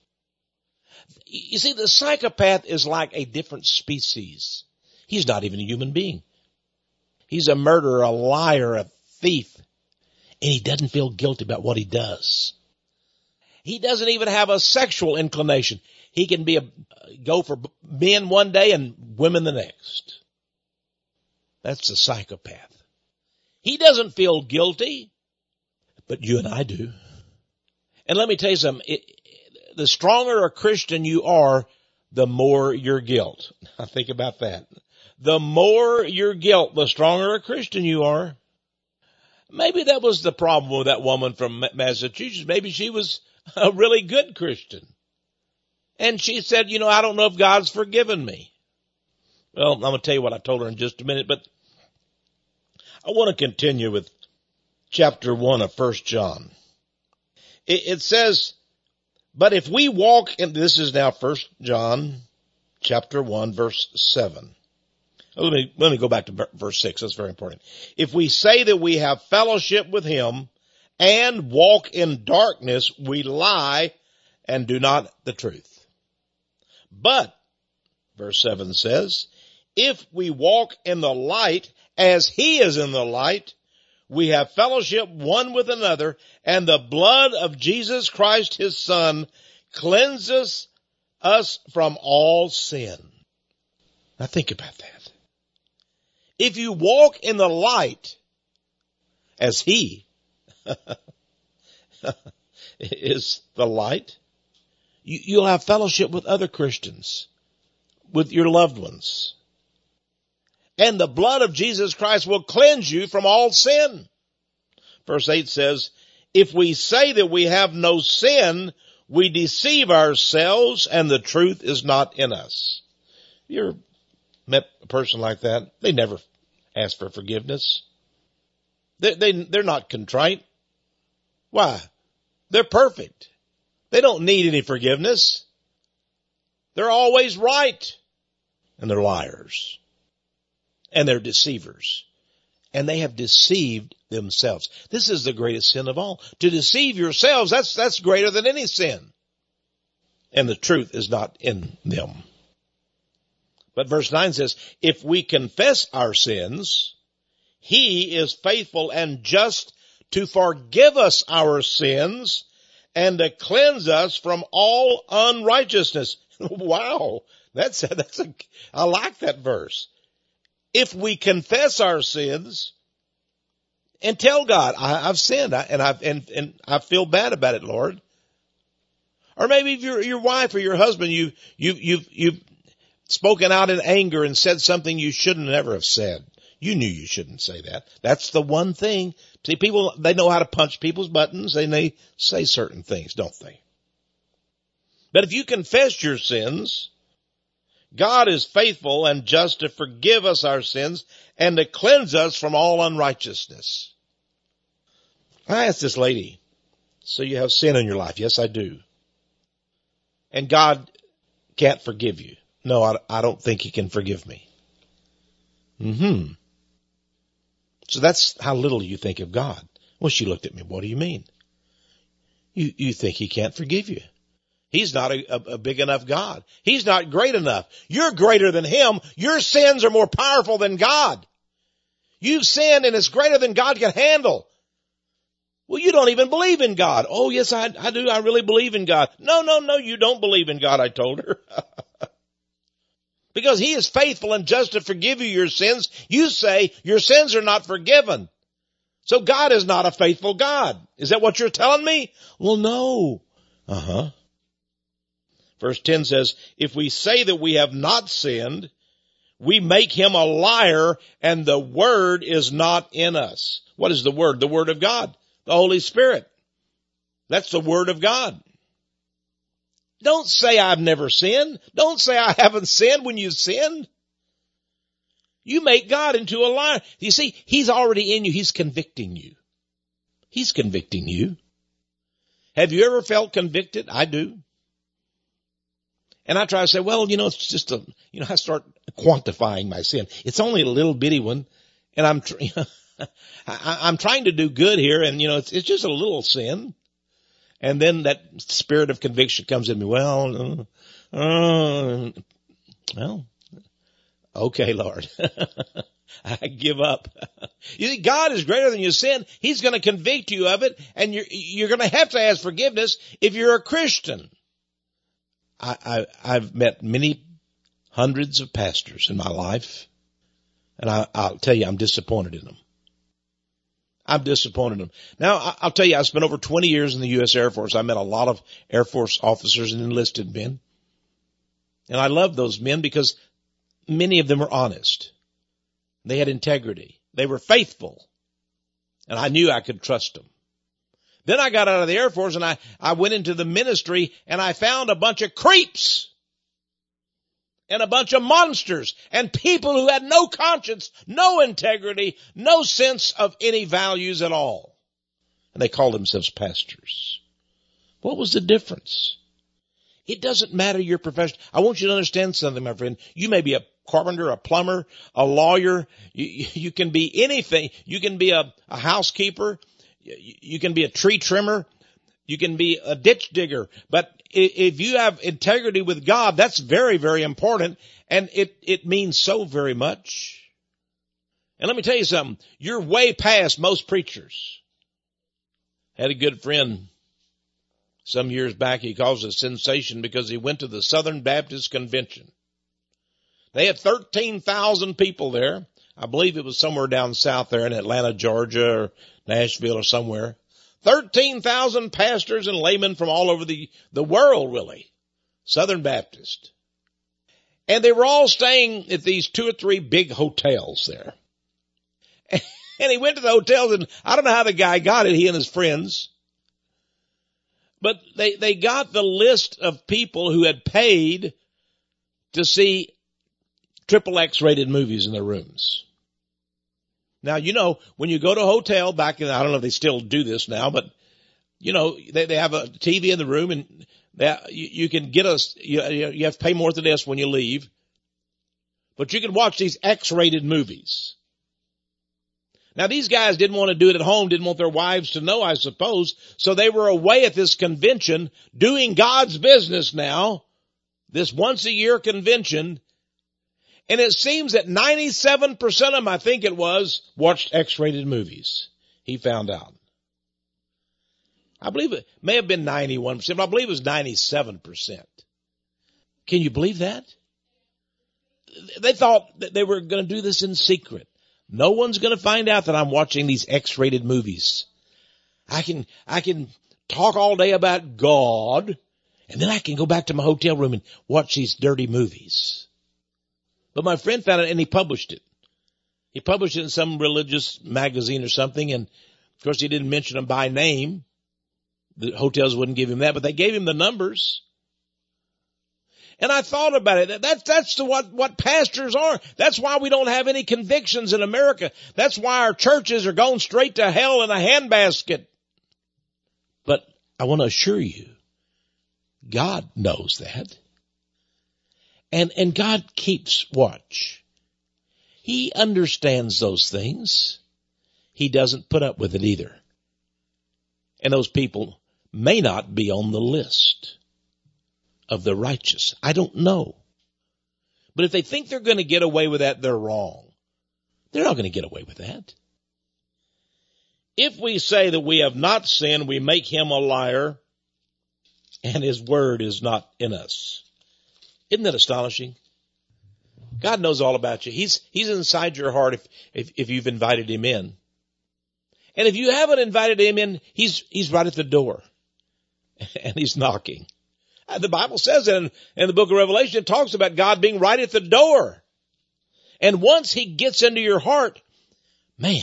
[SPEAKER 2] You see, the psychopath is like a different species. He's not even a human being. He's a murderer, a liar, a thief, and he doesn't feel guilty about what he does. He doesn't even have a sexual inclination. He can be a, go for men one day and women the next. That's a psychopath. He doesn't feel guilty, but you and I do. And let me tell you something. It, the stronger a Christian you are, the more your guilt. Now think about that. The more your guilt, the stronger a Christian you are. Maybe that was the problem with that woman from Massachusetts. Maybe she was a really good Christian. And she said, you know, I don't know if God's forgiven me. Well, I'm going to tell you what I told her in just a minute, but I want to continue with chapter one of First John. It, it says, but if we walk in, this is now First John chapter one, verse seven. Let me, let me go back to verse six. That's very important. If we say that we have fellowship with him and walk in darkness, we lie and do not the truth. But, verse seven says, if we walk in the light as he is in the light, we have fellowship one with another, and the blood of Jesus Christ, his Son, cleanses us from all sin. Now think about that. If you walk in the light as he is the light, you, you'll have fellowship with other Christians, with your loved ones. And the blood of Jesus Christ will cleanse you from all sin. Verse eight says, If we say that we have no sin, we deceive ourselves and the truth is not in us. You ever met a person like that? They never ask for forgiveness. They, they, they're not contrite. Why? They're perfect. They don't need any forgiveness. They're always right. And they're liars. And they're deceivers. And they have deceived themselves. This is the greatest sin of all. To deceive yourselves, that's, that's greater than any sin. And the truth is not in them. But verse nine says, if we confess our sins, he is faithful and just to forgive us our sins and to cleanse us from all unrighteousness. Wow. That's, that's a, I like that verse. If we confess our sins and tell God, I, I've sinned and I've, and, and I feel bad about it, Lord. Or maybe if your, your wife or your husband, you, you, you've, you've spoken out in anger and said something you shouldn't never have said. You knew you shouldn't say that. That's the one thing. See, people, they know how to punch people's buttons and they say certain things, don't they? But if you confess your sins, God is faithful and just to forgive us our sins and to cleanse us from all unrighteousness. I asked this lady, so you have sin in your life? Yes, I do. And God can't forgive you. No, I, I don't think he can forgive me. Mm-hmm. So that's how little you think of God. Well, she looked at me. What do you mean? You, you think he can't forgive you. He's not a, a, a big enough God. He's not great enough. You're greater than him. Your sins are more powerful than God. You've sinned and it's greater than God can handle. Well, you don't even believe in God. Oh, yes, I, I do. I really believe in God. No, no, no, you don't believe in God, I told her. Because he is faithful and just to forgive you your sins. You say your sins are not forgiven. So God is not a faithful God. Is that what you're telling me? Well, no. Uh-huh. Verse ten says, if we say that we have not sinned, we make him a liar and the word is not in us. What is the word? The word of God, the Holy Spirit. That's the word of God. Don't say I've never sinned. Don't say I haven't sinned when you sinned. You make God into a liar. You see, he's already in you. He's convicting you. He's convicting you. Have you ever felt convicted? I do. And I try to say, well, you know, it's just a, you know, I start quantifying my sin. It's only a little bitty one. And I'm, tr- I, I'm trying to do good here. And, you know, it's, it's just a little sin. And then that spirit of conviction comes in me. Well, uh, uh, well, okay, Lord, I give up. You see, God is greater than your sin. He's going to convict you of it. And you're, you're going to have to ask forgiveness if you're a Christian. I, I, I've met many hundreds of pastors in my life, and I, I'll tell you, I'm disappointed in them. I'm disappointed in them. Now, I, I'll tell you, I spent over twenty years in the U S Air Force. I met a lot of Air Force officers and enlisted men, and I love those men because many of them were honest. They had integrity. They were faithful, and I knew I could trust them. Then I got out of the Air Force and I, I went into the ministry and I found a bunch of creeps and a bunch of monsters and people who had no conscience, no integrity, no sense of any values at all. And they called themselves pastors. What was the difference? It doesn't matter your profession. I want you to understand something, my friend. You may be a carpenter, a plumber, a lawyer. You, you can be anything. You can be a, a housekeeper. You can be a tree trimmer. You can be a ditch digger. But if you have integrity with God, that's very, very important. And it, it means so very much. And let me tell you something. You're way past most preachers. I had a good friend some years back. He caused a sensation because he went to the Southern Baptist Convention. They had thirteen thousand people there. I believe it was somewhere down south there in Atlanta, Georgia, or Nashville or somewhere. thirteen thousand pastors and laymen from all over the, the world, really. Southern Baptist. And they were all staying at these two or three big hotels there. And he went to the hotels, and I don't know how the guy got it, he and his friends. But they, they got the list of people who had paid to see triple X rated movies in their rooms. Now, you know, when you go to a hotel back in, I don't know if they still do this now, but you know, they, they have a T V in the room and they, you, you can get us, you, you have to pay more than this when you leave, but you can watch these X rated movies. Now, these guys didn't want to do it at home, didn't want their wives to know, I suppose. So they were away at this convention doing God's business now, this once a year convention. And it seems that ninety-seven percent of them, I think it was, watched X-rated movies. He found out. I believe it may have been ninety-one percent, but I believe it was ninety-seven percent. Can you believe that? They thought that they were going to do this in secret. No one's going to find out that I'm watching these X-rated movies. I can, I can talk all day about God, and then I can go back to my hotel room and watch these dirty movies. But my friend found it and he published it. He published it in some religious magazine or something, and of course he didn't mention them by name. The hotels wouldn't give him that, but they gave him the numbers. And I thought about it. That's, that's the, what, what pastors are. That's why we don't have any convictions in America. That's why our churches are going straight to hell in a handbasket. But I want to assure you, God knows that. And, and God keeps watch. He understands those things. He doesn't put up with it either. And those people may not be on the list of the righteous. I don't know. But if they think they're going to get away with that, they're wrong. They're not going to get away with that. If we say that we have not sinned, we make him a liar, and his word is not in us. Isn't that astonishing? God knows all about you. He's, he's inside your heart if, if, if you've invited him in. And if you haven't invited him in, he's, he's right at the door. And he's knocking. The Bible says that in, in the book of Revelation, it talks about God being right at the door. And once he gets into your heart, man,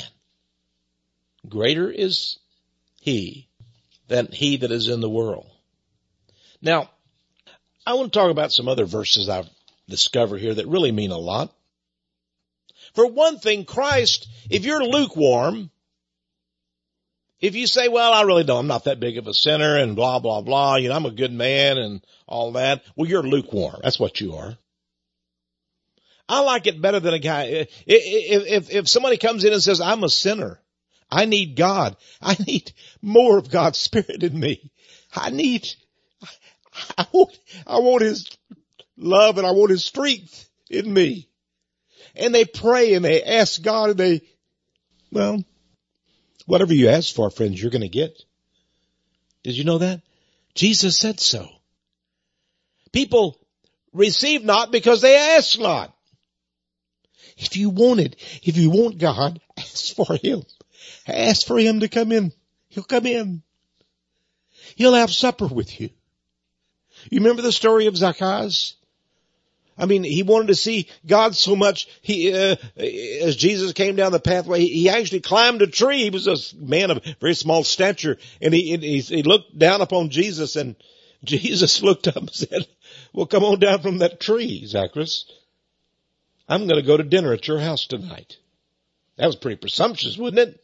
[SPEAKER 2] greater is he than he that is in the world. Now, I want to talk about some other verses I've discovered here that really mean a lot. For one thing, Christ, if you're lukewarm, if you say, well, I really don't, I'm not that big of a sinner and blah, blah, blah, you know, I'm a good man and all that. Well, you're lukewarm. That's what you are. I like it better than a guy. If, if, if somebody comes in and says, I'm a sinner, I need God. I need more of God's Spirit in me. I need, I want, I want his love and I want his strength in me. And they pray and they ask God and they, well, whatever you ask for, friends, you're going to get. Did you know that? Jesus said so. People receive not because they ask not. If you want it, if you want God, ask for him. Ask for him to come in. He'll come in. He'll have supper with you. You remember the story of Zacchaeus? I mean, he wanted to see God so much, he, uh, as Jesus came down the pathway, he, he actually climbed a tree. He was a man of very small stature, and he, he, he looked down upon Jesus, and Jesus looked up and said, well, come on down from that tree, Zacchaeus. I'm going to go to dinner at your house tonight. That was pretty presumptuous, wasn't it?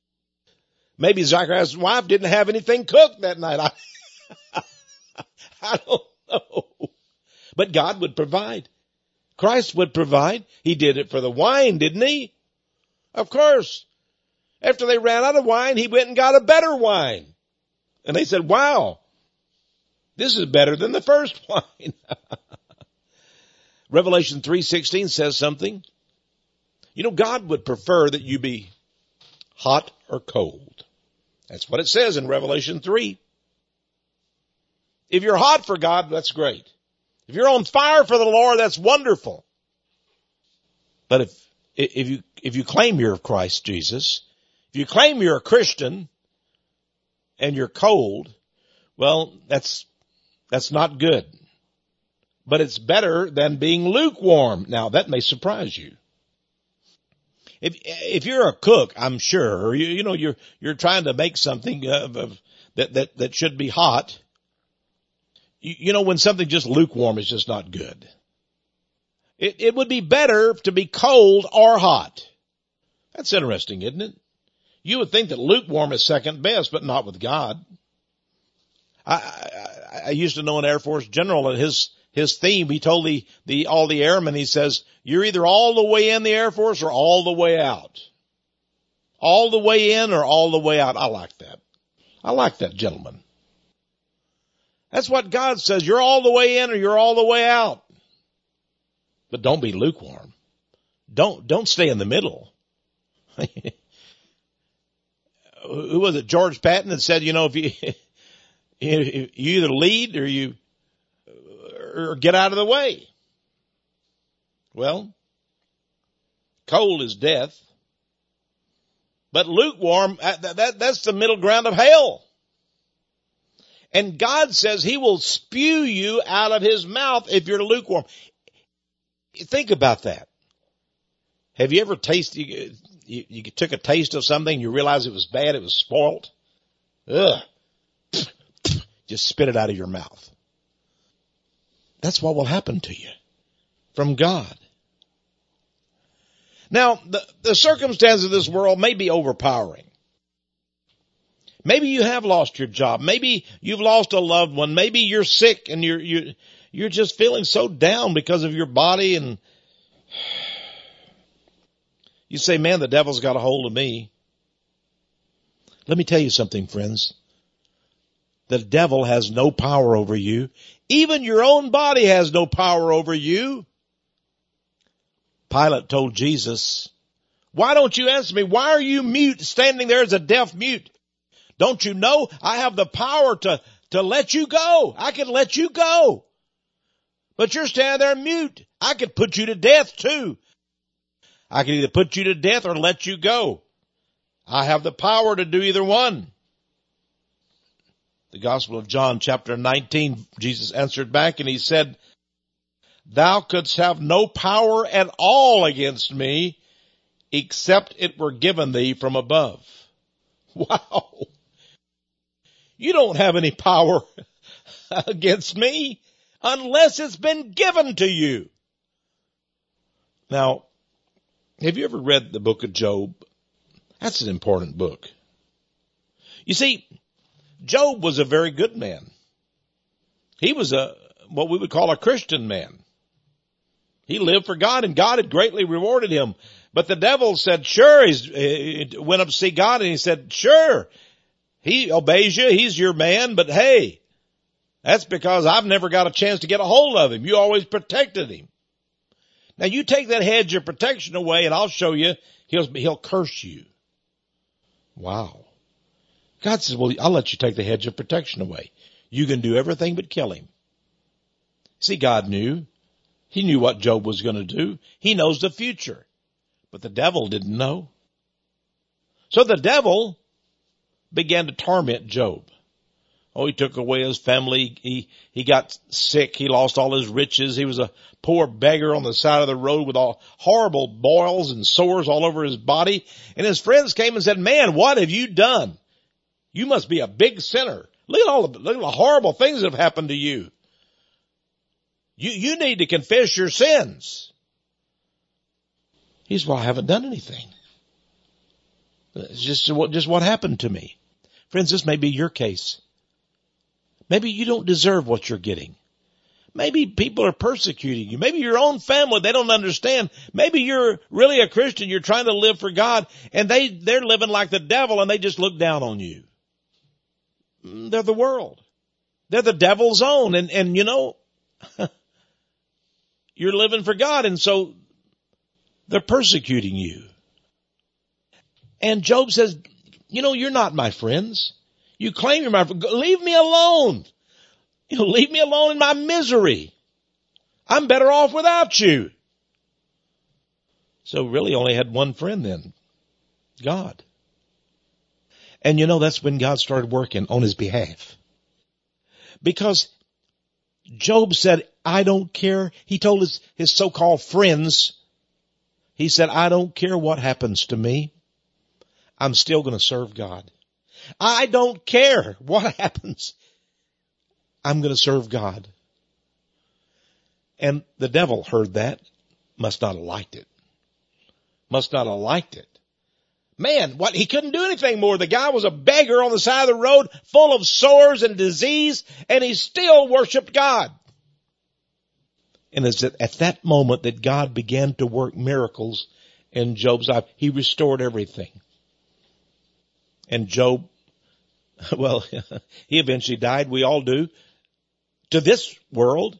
[SPEAKER 2] Maybe Zacchaeus' wife didn't have anything cooked that night. I, I don't know. But God would provide. Christ would provide. He did it for the wine, didn't he? Of course. After they ran out of wine, he went and got a better wine. And they said, wow, this is better than the first wine. Revelation three sixteen says something. You know, God would prefer that you be hot or cold. That's what it says in Revelation three. If you're hot for God, that's great. If you're on fire for the Lord, that's wonderful. But if, if you, if you claim you're of Christ Jesus, if you claim you're a Christian and you're cold, well, that's, that's not good. But it's better than being lukewarm. Now, that may surprise you. if, if you're a cook, I'm sure, or you, you know, you're, you're trying to make something uh, of, that, that, that should be hot. You, you know, when something just lukewarm is just not good. It, it would be better to be cold or hot. That's interesting, isn't it? You would think that lukewarm is second best, but not with God. I, I, I used to know an Air Force general, and his, his theme, he told the, the, all the airmen, he says, you're either all the way in the Air Force or all the way out. All the way in or all the way out. I like that. I like that, gentleman. That's what God says. You're all the way in or you're all the way out. But don't be lukewarm. Don't, don't stay in the middle. Who was it? George Patton that said, you know, if you, you either lead or you, or get out of the way. Well, cold is death. But lukewarm, that, that, that's the middle ground of hell. And God says he will spew you out of his mouth if you're lukewarm. Think about that. Have you ever tasted, you, you, you took a taste of something, you realized it was bad, it was spoiled? Ugh. Just spit it out of your mouth. That's what will happen to you from God. Now, the, the circumstances of this world may be overpowering. Maybe you have lost your job. Maybe you've lost a loved one. Maybe you're sick and you're, you're, you're just feeling so down because of your body, and you say, man, the devil's got a hold of me. Let me tell you something, friends. The devil has no power over you. Even your own body has no power over you. Pilate told Jesus, why don't you answer me? Why are you mute, standing there as a deaf mute? Don't you know I have the power to, to let you go? I can let you go. But you're standing there mute. I could put you to death too. I can either put you to death or let you go. I have the power to do either one. The Gospel of John chapter nineteen, Jesus answered back and he said, thou couldst have no power at all against me except it were given thee from above. Wow. You don't have any power against me unless it's been given to you. Now, have you ever read the book of Job? That's an important book. You see, Job was a very good man. He was a, what we would call a Christian man. He lived for God and God had greatly rewarded him. But the devil said, sure, he's, he went up to see God and he said, sure, he obeys you. He's your man. But hey, that's because I've never got a chance to get a hold of him. You always protected him. Now you take that hedge of protection away and I'll show you, he'll, he'll curse you. Wow. God says, well, I'll let you take the hedge of protection away. You can do everything but kill him. See, God knew. He knew what Job was going to do. He knows the future. But the devil didn't know. So the devil began to torment Job. Oh, he took away his family. He, he got sick. He lost all his riches. He was a poor beggar on the side of the road with all horrible boils and sores all over his body. And his friends came and said, man, what have you done? You must be a big sinner. Look at all the, look at the horrible things that have happened to you. You, you need to confess your sins. He said, well, I haven't done anything. It's just what, just what happened to me. Friends, this may be your case. Maybe you don't deserve what you're getting. Maybe people are persecuting you. Maybe your own family, they don't understand. Maybe you're really a Christian. You're trying to live for God and they, they're living like the devil and they just look down on you. They're the world. They're the devil's own. And, and you know, you're living for God. And so they're persecuting you. And Job says, you know, you're not my friends. You claim you're my friend. Leave me alone. You know, leave me alone in my misery. I'm better off without you. So really only had one friend then. God. And you know, that's when God started working on his behalf. Because Job said, I don't care. He told his, his so-called friends, He said, I don't care what happens to me. I'm still going to serve God. I don't care what happens. I'm going to serve God. And the devil heard that, must not have liked it. Must not have liked it. Man, what, he couldn't do anything more. The guy was a beggar on the side of the road, full of sores and disease, and he still worshiped God. And it's at that moment that God began to work miracles in Job's life. He restored everything. And Job, well, he eventually died. We all do. To this world.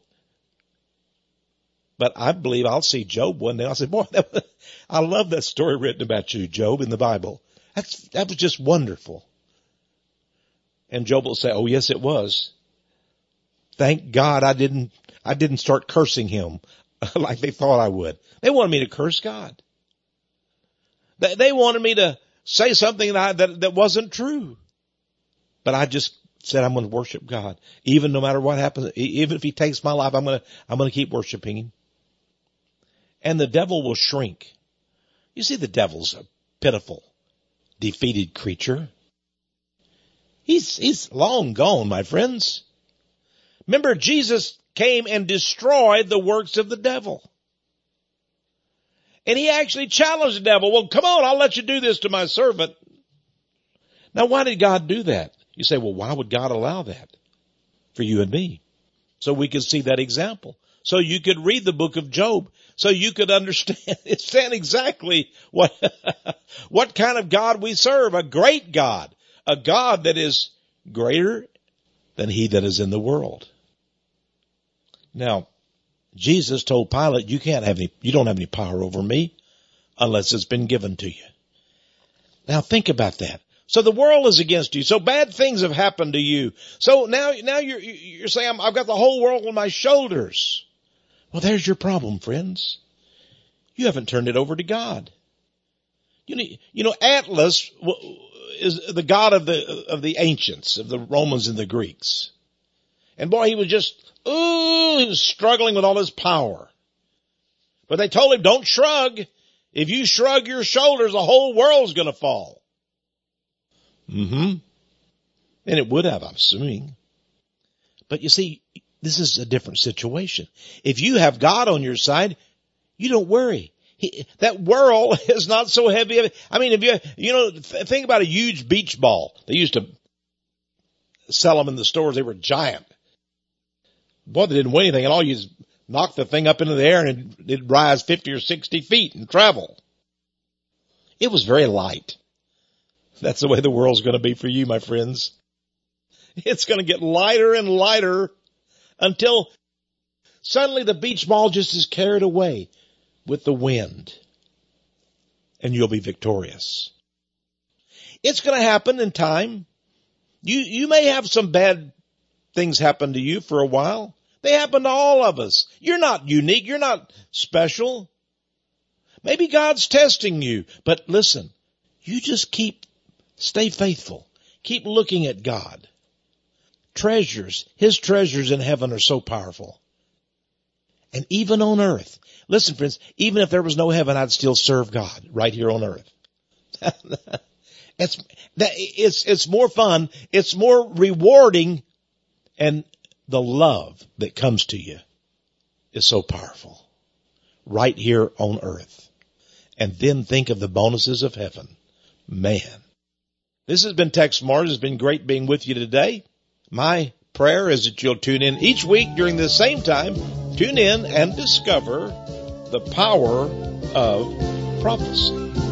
[SPEAKER 2] But I believe I'll see Job one day. I'll say, boy, that was, I love that story written about you, Job, in the Bible. That's, that was just wonderful. And Job will say, oh, yes, it was. Thank God I didn't, I didn't start cursing him like they thought I would. They wanted me to curse God. They, they wanted me to say something that, I, that, that wasn't true. But I just said, I'm going to worship God. Even no matter what happens, even if he takes my life, I'm going to, I'm going to keep worshiping him. And the devil will shrink. You see, the devil's a pitiful, defeated creature. He's, he's long gone, my friends. Remember, Jesus came and destroyed the works of the devil. And he actually challenged the devil. Well, come on, I'll let you do this to my servant. Now, why did God do that? You say, well, why would God allow that for you and me? So we could see that example. So you could read the book of Job. So you could understand, understand exactly what, what kind of God we serve. A great God. A God that is greater than he that is in the world. Now, Jesus told Pilate, you can't have any, you don't have any power over me unless it's been given to you. Now think about that. So the world is against you. So bad things have happened to you. So now, now you're, you're saying, I've got the whole world on my shoulders. Well, there's your problem, friends. You haven't turned it over to God. You know, you know, Atlas is the god of the, of the ancients, of the Romans and the Greeks. And boy, he was just, ooh, he was struggling with all his power. But they told him, don't shrug. If you shrug your shoulders, the whole world's going to fall. Mm-hmm. And it would have, I'm assuming. But you see, this is a different situation. If you have God on your side, you don't worry. He, that world is not so heavy. I mean, if you, you know, th- think about a huge beach ball. They used to sell them in the stores. They were giant. Boy, they didn't weigh anything at all. You just knock the thing up into the air and it'd, it'd rise fifty or sixty feet and travel. It was very light. That's the way the world's going to be for you, my friends. It's going to get lighter and lighter until suddenly the beach ball just is carried away with the wind. And you'll be victorious. It's going to happen in time. You, you may have some bad things happen to you for a while. They happen to all of us. You're not unique. You're not special. Maybe God's testing you. But listen, you just keep, stay faithful. Keep looking at God. Treasures, his treasures in heaven are so powerful. And even on earth. Listen, friends, even if there was no heaven, I'd still serve God right here on earth. it's, that, it's, it's more fun. It's more rewarding. And the love that comes to you is so powerful. Right here on earth. And then think of the bonuses of heaven. Man. This has been Tex Mars. It's been great being with you today. My prayer is that you'll tune in each week during the same time. Tune in and discover the power of prophecy.